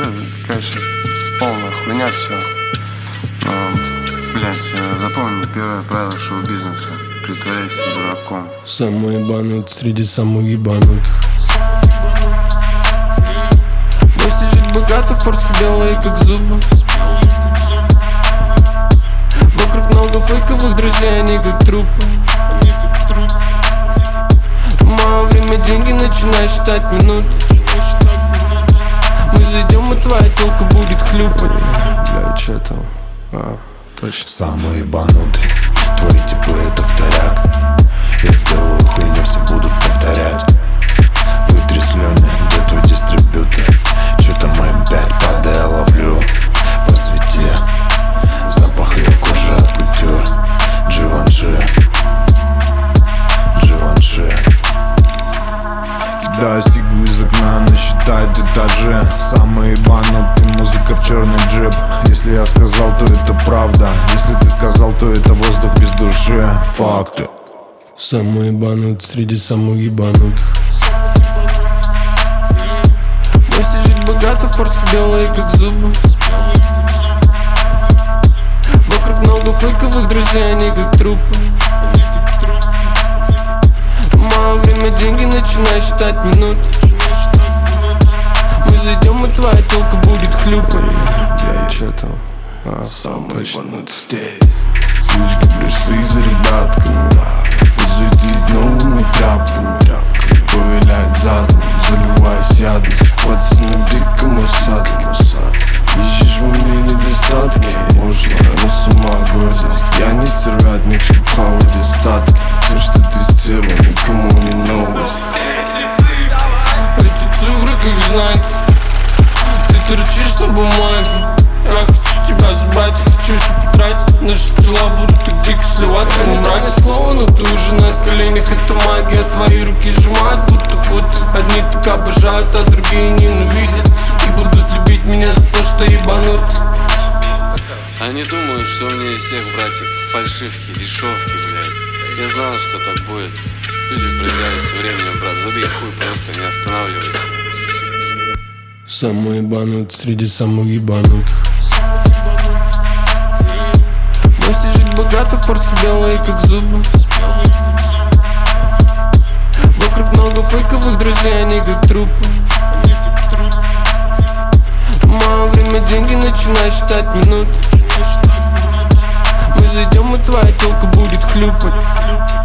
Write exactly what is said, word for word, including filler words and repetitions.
вообще, конечно, полная хуйня все. Но, блядь, запомни первое правило шоу-бизнеса: притворяйся дураком. Самый ебанут среди самых ебанутых. Бойся жить богато, форсы белые как зубы. Вокруг много фейковых друзей, они как трупы. Мое время деньги, начинай считать минуты. Мы зайдем, и твоя телка будет хлюпать. Бля, чё там? А, точно. Самый ебанутый, твои типы это вторяк. Я сделаю хуйню, все будут повторять. Вытри слюны, где твой дистрибьютор? Чё там эм пять, падая, ловлю. Посвети, запах ее кожи от кутюр. Дживанши, Дживанши. Кидаю сигу из окна, она считает этажи. Самый ебанутый, музыка в черный джип. Если я сказал, то это правда. Если ты сказал, то это воздух без души. Факты. Самый ебанут среди самых ебанутых. Бойся жить богато, форсы белые как зубы. Вокруг много фейковых друзей, они как трупы. Мое время деньги, начинай считать минуты. Мы зайдем, и твоя телка будет хлюпать. Бля, чё там? А, самый ебанутый здесь. Сучки пришли за ребятками, посветить новыми тряпками, повилять задом, заливаясь ядом. Пацаны в диком осадке. Ищешь во мне недостатки, пошлая, но сама гордость. Я не стервятник, чтоб хавать остатки. То, что ты стерва, никому не новость. Эти цифры как знак. Ты торчишь на бумаге. Я хочу тебя забрать, хочу все потратить. Наши тела будут так дико сливаться. Не брали слова, но ты уже на коленях. Это магия, твои руки сжимают, будто будто. Одни так обожают, а другие ненавидят. Суки будут любить меня за то, что ебанут. Они думают, что у меня из всех братьев фальшивки, дешевки, блядь. Я знал, что так будет. Люди проигрались со временем, брат. Забей хуй, просто не останавливайся. Самый ебанут среди самых ебанутых. Бойся жить богато, форсы белые как зубы. Вокруг много фейковых друзей, они как трупы. Мое время деньги, начинай считать минуты. Мы зайдем, и твоя телка будет хлюпать.